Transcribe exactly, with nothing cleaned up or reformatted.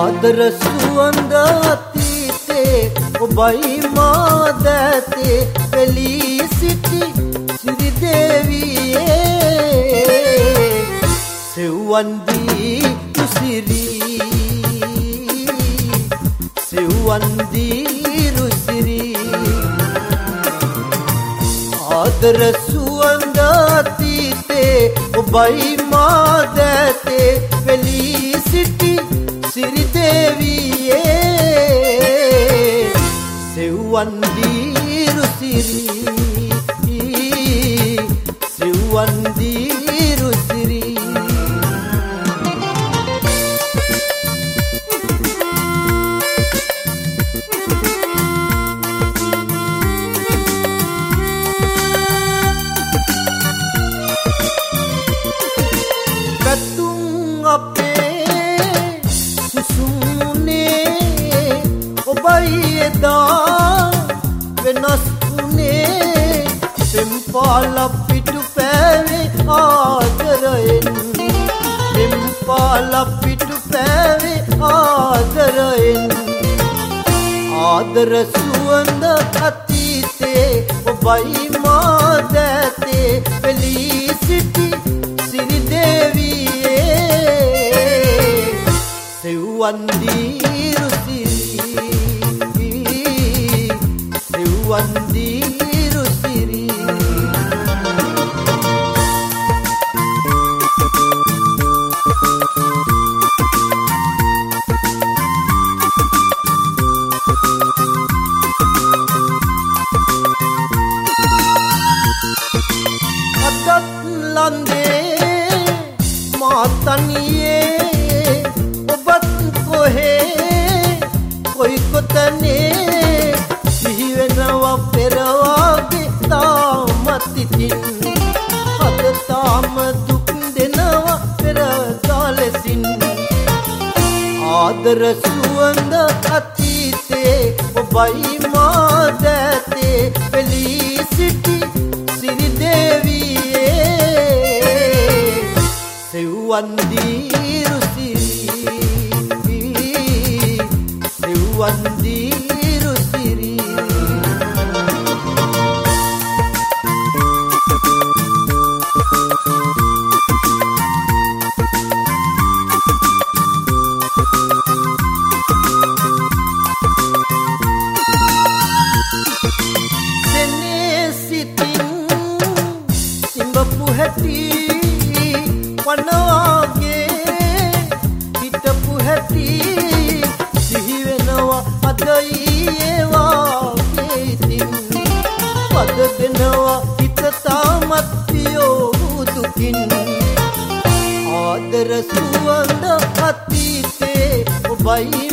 ආදර සුවඳ අතීතේ ඔබයි මා දැතේ වෙලී සිටි සිරි දේවියේ සෙව්වන් දී රුසිරි සෙව්වන් දී රුසිරි ආදර සුවඳ අතීතේ ඔබයි මා දැතේ වෙලී සිටි සිරි දේවියේ සෙව්වන් දී රුසිරි සෙව්වන් දී රුසිරි කතුන් අපේ සුසුමුනේ ඔබයි එදා වෙනස් වුනේ පෙම්පාල පිටු පෑවේ ආදරයෙන් පෙම්පාල පිටු පෑවේ ආදරයෙන් ආදර සුවඳ අතීතේ ඔබයි මා දැතේ වෙලී සිටි සිරි දේවියේ සෙව්වන් දී රුසිරි සෙව්වන් දී රුසිරි අදත් ලන්දේ මාතනියේ ඔබත් කොහේ කොයි කොතනේ සිහි වෙනවා පෙරවාගේ තාමත් ඉතින් අද තාම දුක් දෙනවා පෙර කාලෙසින් ආදර සුවඳ අතීතේ ඔබයි මා දැතේ වෙලී සිටි සිරි දේවියේ සෙව්වන් දී රුසිරි සෙව්වන් දී රුසිරි සෙනේ සිතින් සිඹපු හැටි වනවාගේ හිටපු හැටි සිහි වෙනවා අදයි ඒවාගේ ඉතින් පද දෙනවා හිත තාමත් පියෝ දුකින් ආදර සුවඳ අතීතේ ඔබයි